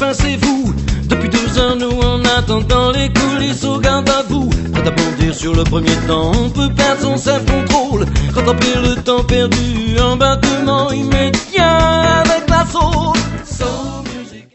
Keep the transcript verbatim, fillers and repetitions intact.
enfin c'est vous. Depuis deux ans nous on attend dans les coulisses au garde à vous. Prêt à bondir sur le premier temps, on peut perdre son self-control. Rattraper le temps perdu, un battement immense.